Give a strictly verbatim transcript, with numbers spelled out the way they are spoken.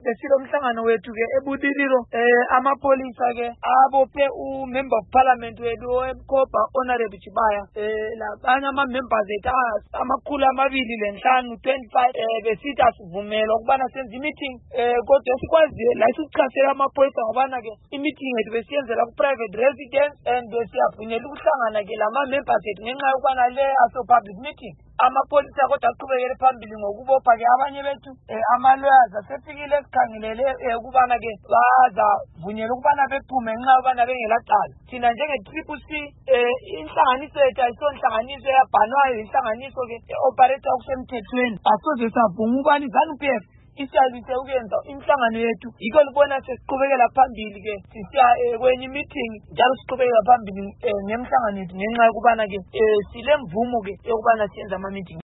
besilomhlangano wethu ke ebudililo eh amapolisa ke abophe u member of parliament wethu eMkhoba Honorable Chibaya eh labanye ama members ethu amakhulu amabili lenhlanu twenty-five eh besithi asivumela ukubana senze meeting eh kodwa sikwazi la sichasela amapolisa ngobana ke i-meeting ethu besiyenzela ku private residence and besiyavunyelwa ukuhlangana ke lama members ethu ngenxa yokubana le aso public meeting amapolisa kodwa aqhubekele phambili ngokubopha ke abanye bethu ama-lawyers asefikile esikhangelele ukubana ke bazavunyelwa ukubana bephume ngenxa yokubana bengelacala. Thina njenge-Triple C inhlanganiso yethu ayisonhlanganiso eyabhanwayo, inhlanganiso ke e-operator okusemthethweni. Asoze savuma ukubana i-ZANU-P F isiyalise ukuyenza inhlangano yethu, yikho libona sesiqhubekela phambili ke sisiya kwenye i-meeting njalo siqhubekela phambili ngemhlangano yethu ngenxa yokubana ke silemvumo ke yokubana siyenza ama-meeting.